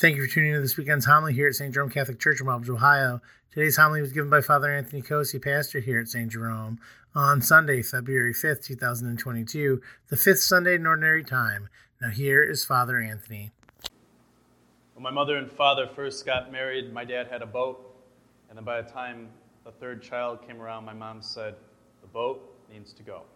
Thank you for tuning in to this weekend's homily here at St. Jerome Catholic Church in Mobridge, Ohio. Today's homily was given by Father Anthony Cosi, pastor here at St. Jerome, on Sunday, February 5th, 2022, the fifth Sunday in Ordinary Time. Now here is Father Anthony. When my mother and father first got married, my dad had a boat, and then by the time the third child came around, my mom said, "The boat needs to go."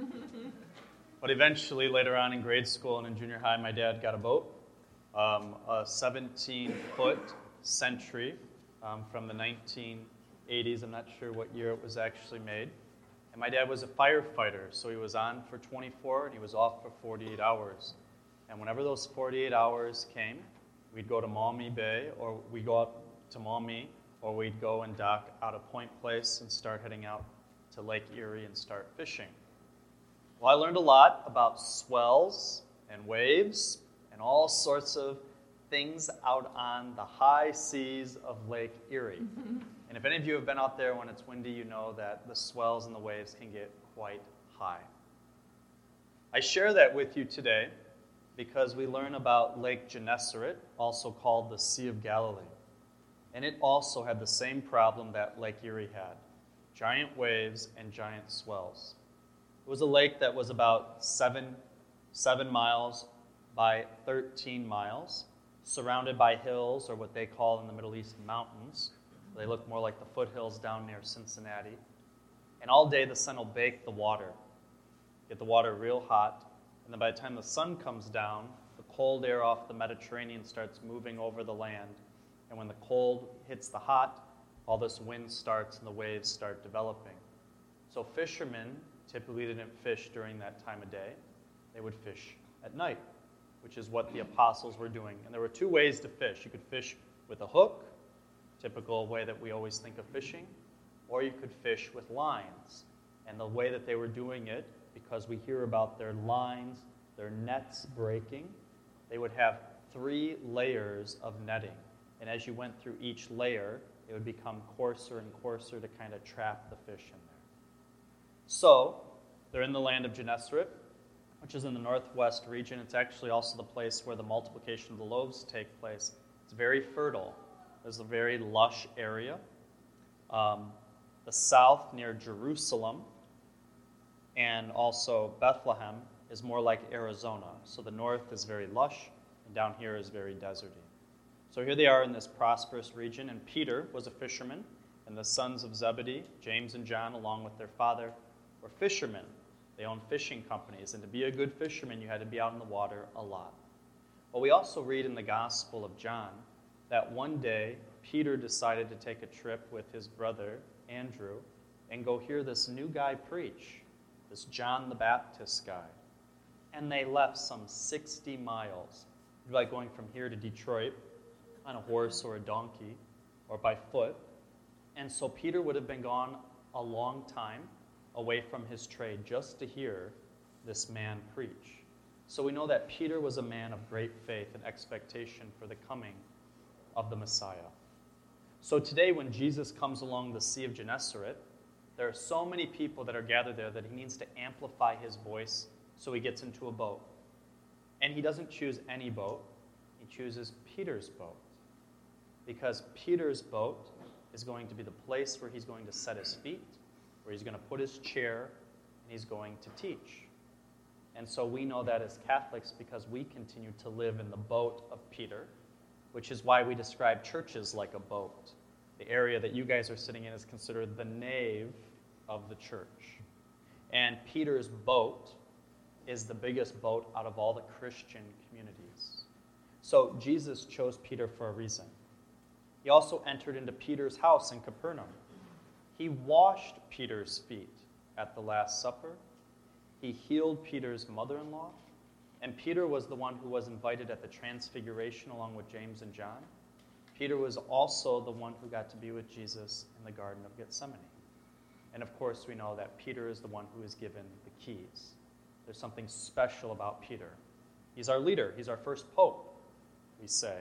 But eventually, later on in grade school and in junior high, my dad got a boat. A 17-foot Century from the 1980s. I'm not sure what year it was actually made. And my dad was a firefighter, so he was on for 24 and he was off for 48 hours. And whenever those 48 hours came, we'd go to Maumee Bay, or we'd go up to Maumee, or we'd go and dock out of Point Place and start heading out to Lake Erie and start fishing. Well, I learned a lot about swells and waves and all sorts of things out on the high seas of Lake Erie. And if any of you have been out there when it's windy, you know that the swells and the waves can get quite high. I share that with you today because we learn about Lake Gennesaret, also called the Sea of Galilee. And it also had the same problem that Lake Erie had: giant waves and giant swells. It was a lake that was about 7 miles by 13 miles, surrounded by hills, or what they call in the Middle East mountains. They look more like the foothills down near Cincinnati. And all day the sun will bake the water, get the water real hot, and then by the time the sun comes down, the cold air off the Mediterranean starts moving over the land. And when the cold hits the hot, all this wind starts and the waves start developing. So fishermen typically didn't fish during that time of day. They would fish at night, which is what the apostles were doing. And there were two ways to fish. You could fish with a hook, typical way that we always think of fishing, or you could fish with lines. And the way that they were doing it, because we hear about their lines, their nets breaking, they would have 3 layers of netting. And as you went through each layer, it would become coarser and coarser to kind of trap the fish in there. So, they're in the land of Gennesaret, which is in the northwest region. It's actually also the place where the multiplication of the loaves take place. It's very fertile. There's a very lush area. The south, near Jerusalem, and also Bethlehem, is more like Arizona. So the north is very lush, and down here is very deserty. So here they are in this prosperous region, and Peter was a fisherman, and the sons of Zebedee, James and John, along with their father, were fishermen. They owned fishing companies, and to be a good fisherman, you had to be out in the water a lot. But we also read in the Gospel of John that one day Peter decided to take a trip with his brother Andrew and go hear this new guy preach, this John the Baptist guy. And they left some 60 miles, like going from here to Detroit on a horse or a donkey or by foot. And so Peter would have been gone a long time away from his trade just to hear this man preach. So we know that Peter was a man of great faith and expectation for the coming of the Messiah. So today when Jesus comes along the Sea of Gennesaret, there are so many people that are gathered there that he needs to amplify his voice, so he gets into a boat. And he doesn't choose any boat. He chooses Peter's boat, because Peter's boat is going to be the place where he's going to set his feet, where he's going to put his chair, and he's going to teach. And so we know that as Catholics because we continue to live in the boat of Peter, which is why we describe churches like a boat. The area that you guys are sitting in is considered the nave of the church. And Peter's boat is the biggest boat out of all the Christian communities. So Jesus chose Peter for a reason. He also entered into Peter's house in Capernaum. He washed Peter's feet at the Last Supper. He healed Peter's mother-in-law. And Peter was the one who was invited at the Transfiguration along with James and John. Peter was also the one who got to be with Jesus in the Garden of Gethsemane. And of course, we know that Peter is the one who is given the keys. There's something special about Peter. He's our leader. He's our first pope, we say.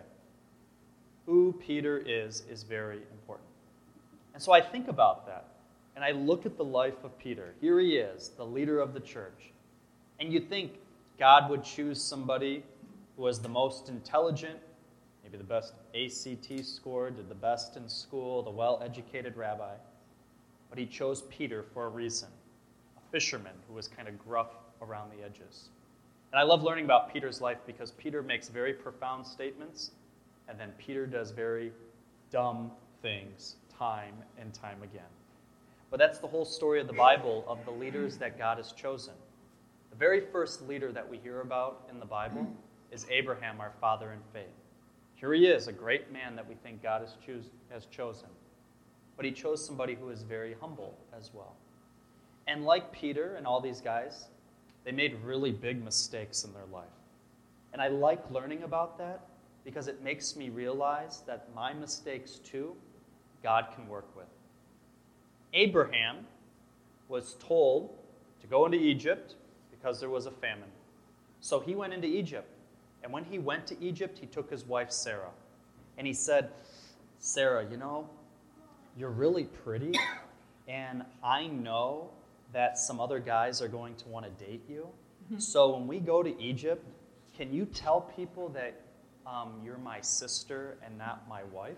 Who Peter is very important. And so I think about that, and I look at the life of Peter. Here he is, the leader of the church. And you think God would choose somebody who was the most intelligent, maybe the best ACT score, did the best in school, the well-educated rabbi. But he chose Peter for a reason, a fisherman who was kind of gruff around the edges. And I love learning about Peter's life because Peter makes very profound statements, and then Peter does very dumb things time and time again. But that's the whole story of the Bible, of the leaders that God has chosen. The very first leader that we hear about in the Bible is Abraham, our father in faith. Here he is, a great man that we think God has chosen. But he chose somebody who is very humble as well. And like Peter and all these guys, they made really big mistakes in their life. And I like learning about that because it makes me realize that my mistakes too, God can work with. Abraham was told to go into Egypt because there was a famine. So he went into Egypt. And when he went to Egypt, he took his wife Sarah. And he said, Sarah, you know, you're really pretty, and I know that some other guys are going to want to date you. So when we go to Egypt, can you tell people that you're my sister and not my wife?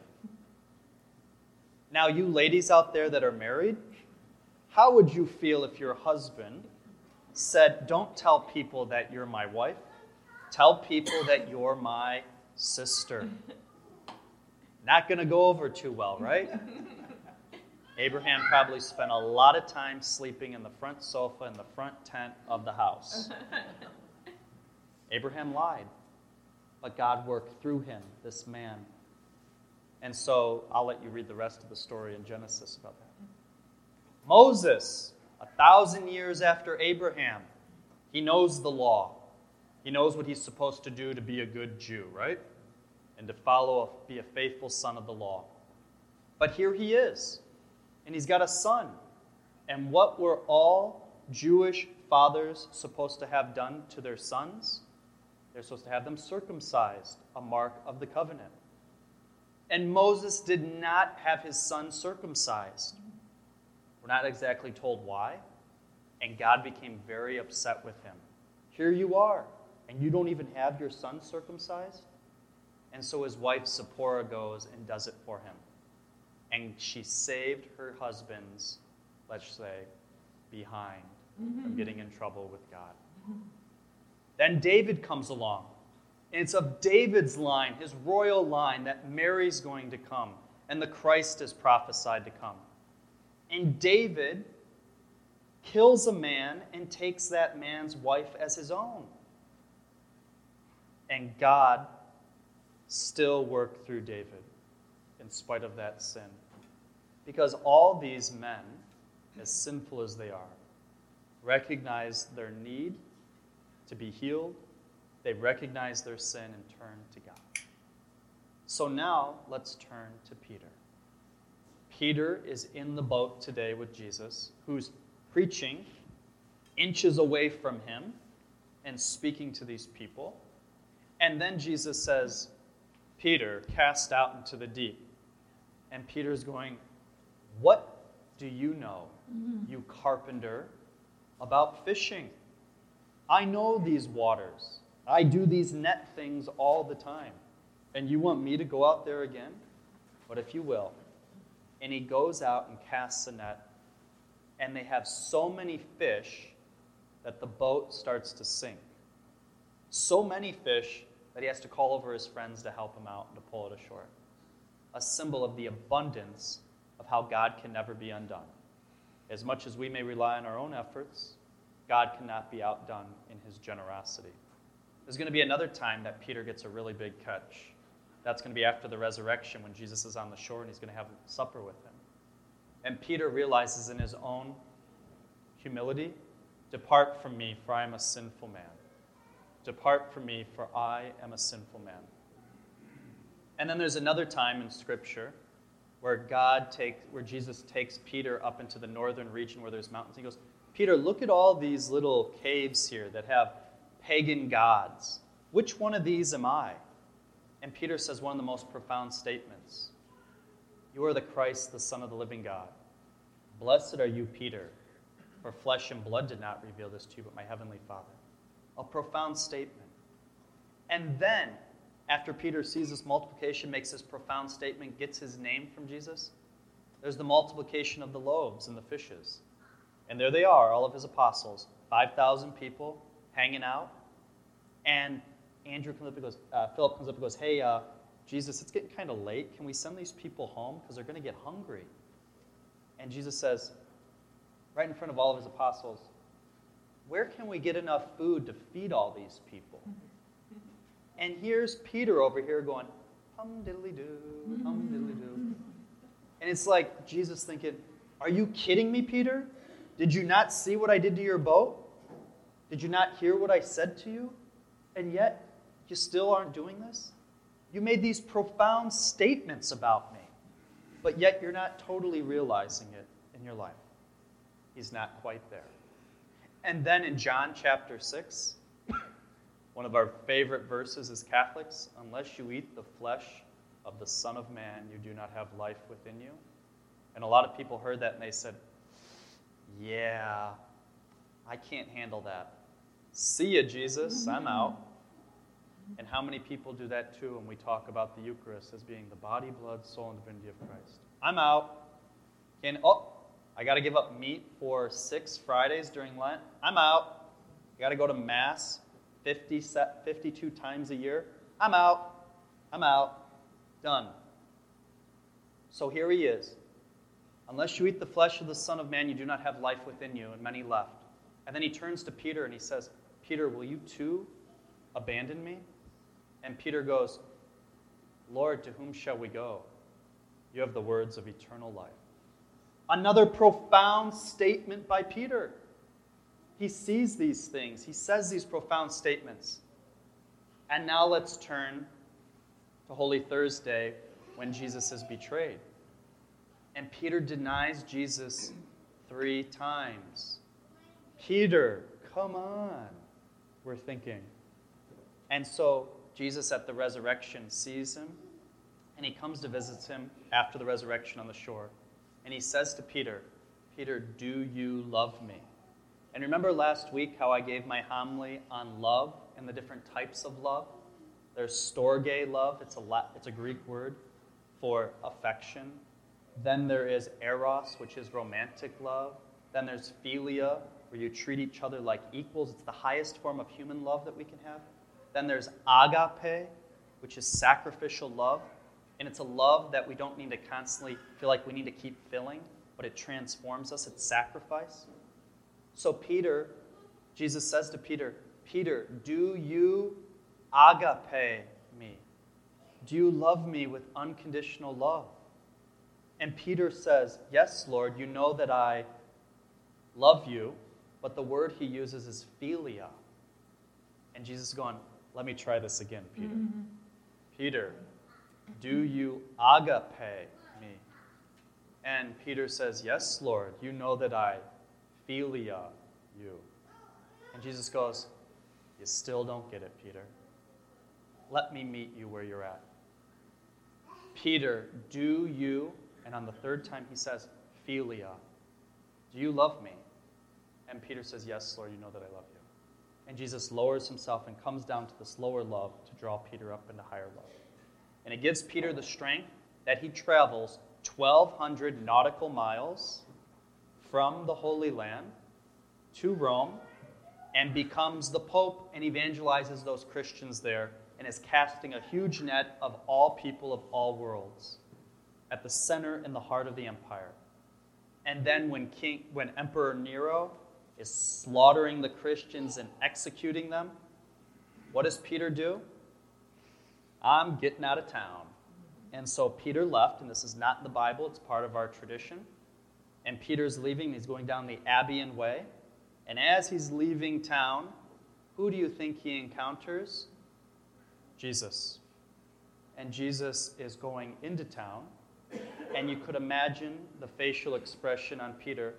Now, you ladies out there that are married, how would you feel if your husband said, don't tell people that you're my wife, tell people that you're my sister? Not going to go over too well, right? Abraham probably spent a lot of time sleeping in the front sofa in the front tent of the house. Abraham lied, but God worked through him, this man. And so I'll let you read the rest of the story in Genesis about that. Moses, 1,000 years after Abraham, he knows the law. He knows what he's supposed to do to be a good Jew, right? And to be a faithful son of the law. But here he is. And he's got a son. And what were all Jewish fathers supposed to have done to their sons? They're supposed to have them circumcised, a mark of the covenant. And Moses did not have his son circumcised. We're not exactly told why. And God became very upset with him. Here you are, and you don't even have your son circumcised? And so his wife Zipporah goes and does it for him. And she saved her husband's, let's say, behind from getting in trouble with God. Then David comes along. And it's of David's line, his royal line, that Mary's going to come. And the Christ is prophesied to come. And David kills a man and takes that man's wife as his own. And God still worked through David in spite of that sin. Because all these men, as sinful as they are, recognize their need to be healed. They recognize their sin and turn to God. So now let's turn to Peter. Peter is in the boat today with Jesus, who's preaching inches away from him and speaking to these people. And then Jesus says, Peter, cast out into the deep. And Peter's going, what do you know, you carpenter, about fishing? I know these waters. I do these net things all the time. And you want me to go out there again? But if you will. And he goes out and casts a net. And they have so many fish that the boat starts to sink. So many fish that he has to call over his friends to help him out and to pull it ashore. A symbol of the abundance of how God can never be undone. As much as we may rely on our own efforts, God cannot be outdone in his generosity. There's going to be another time that Peter gets a really big catch. That's going to be after the resurrection when Jesus is on the shore and he's going to have supper with him. And Peter realizes in his own humility, depart from me, for I am a sinful man. Depart from me, for I am a sinful man. And then there's another time in Scripture where Jesus takes Peter up into the northern region where there's mountains. He goes, Peter, look at all these little caves here that have pagan gods. Which one of these am I? And Peter says one of the most profound statements. You are the Christ, the Son of the living God. Blessed are you, Peter, for flesh and blood did not reveal this to you, but my heavenly Father. A profound statement. And then after Peter sees this multiplication, makes this profound statement, gets his name from Jesus, there's the multiplication of the loaves and the fishes. And there they are, all of his apostles, 5,000 people hanging out. And Philip comes up and goes, hey, Jesus, it's getting kind of late. Can we send these people home? Because they're going to get hungry. And Jesus says, right in front of all of his apostles, where can we get enough food to feed all these people? And here's Peter over here going, hum diddly doo, hum diddly doo. And it's like Jesus thinking, are you kidding me, Peter? Did you not see what I did to your boat? Did you not hear what I said to you? And yet, you still aren't doing this? You made these profound statements about me, but yet you're not totally realizing it in your life. He's not quite there. And then in John chapter 6, one of our favorite verses as Catholics, unless you eat the flesh of the Son of Man, you do not have life within you. And a lot of people heard that and they said, yeah, I can't handle that. See ya, Jesus, I'm out. And how many people do that too when we talk about the Eucharist as being the body, blood, soul, and divinity of Christ? I'm out. I got to give up meat for 6 Fridays during Lent. I'm out. I got to go to Mass 52 times a year. I'm out. I'm out. Done. So here he is. Unless you eat the flesh of the Son of Man, you do not have life within you, and many left. And then he turns to Peter and he says, Peter, will you too abandon me? And Peter goes, Lord, to whom shall we go? You have the words of eternal life. Another profound statement by Peter. He sees these things. He says these profound statements. And now let's turn to Holy Thursday when Jesus is betrayed. And Peter denies Jesus 3 times. Peter, come on, we're thinking. And so Jesus at the resurrection sees him, and he comes to visit him after the resurrection on the shore. And he says to Peter, Peter, do you love me? And remember last week how I gave my homily on love and the different types of love? There's storge love. It's a Greek word for affection. Then there is eros, which is romantic love. Then there's philia, where you treat each other like equals. It's the highest form of human love that we can have. Then there's agape, which is sacrificial love. And it's a love that we don't need to constantly feel like we need to keep filling, but it transforms us. It's sacrifice. So Peter, Jesus says to Peter, Peter, do you agape me? Do you love me with unconditional love? And Peter says, yes, Lord, you know that I love you, but the word he uses is philia. And Jesus is going, let me try this again, Peter. Mm-hmm. Peter, do you agape me? And Peter says, yes, Lord, you know that I philia you. And Jesus goes, you still don't get it, Peter. Let me meet you where you're at. Peter, do you, and on the 3rd time he says, philia, do you love me? And Peter says, yes, Lord, you know that I love you. And Jesus lowers himself and comes down to this lower love to draw Peter up into higher love. And it gives Peter the strength that he travels 1,200 nautical miles from the Holy Land to Rome and becomes the Pope and evangelizes those Christians there and is casting a huge net of all people of all worlds at the center and the heart of the empire. And then when Emperor Nero is slaughtering the Christians and executing them, what does Peter do? I'm getting out of town. And so Peter left, and this is not in the Bible, it's part of our tradition. And Peter's leaving, he's going down the Abian Way. And as he's leaving town, who do you think he encounters? Jesus. And Jesus is going into town, and you could imagine the facial expression on Peter.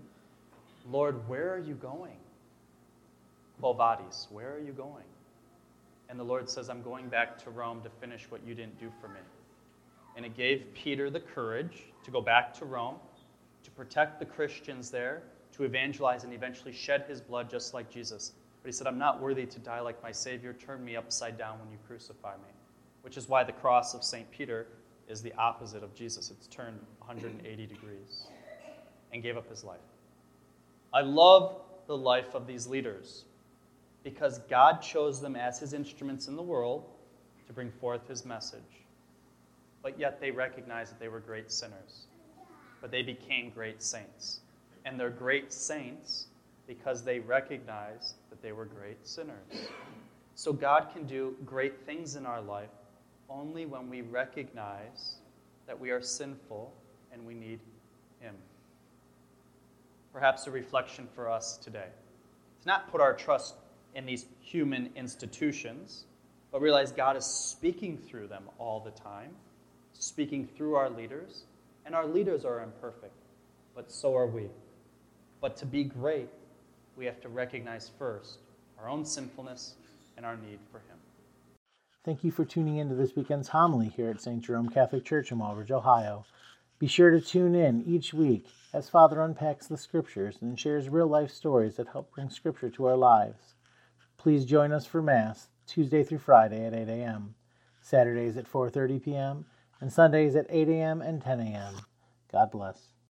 Lord, where are you going? Quo vadis, where are you going? And the Lord says, I'm going back to Rome to finish what you didn't do for me. And it gave Peter the courage to go back to Rome, to protect the Christians there, to evangelize and eventually shed his blood just like Jesus. But he said, I'm not worthy to die like my Savior. Turn me upside down when you crucify me. which is why the cross of St. Peter is the opposite of Jesus. It's turned 180 degrees and gave up his life. I love the life of these leaders because God chose them as his instruments in the world to bring forth his message. But yet they recognized that they were great sinners. But they became great saints. And they're great saints because they recognized that they were great sinners. So God can do great things in our life only when we recognize that we are sinful and we need him. Perhaps a reflection for us today. To not put our trust in these human institutions, but realize God is speaking through them all the time, speaking through our leaders, and our leaders are imperfect, but so are we. But to be great, we have to recognize first our own sinfulness and our need for him. Thank you for tuning in to this weekend's homily here at St. Jerome Catholic Church in Walbridge, Ohio. Be sure to tune in each week as Father unpacks the Scriptures and shares real-life stories that help bring Scripture to our lives. Please join us for Mass Tuesday through Friday at 8 a.m., Saturdays at 4:30 p.m., and Sundays at 8 a.m. and 10 a.m. God bless.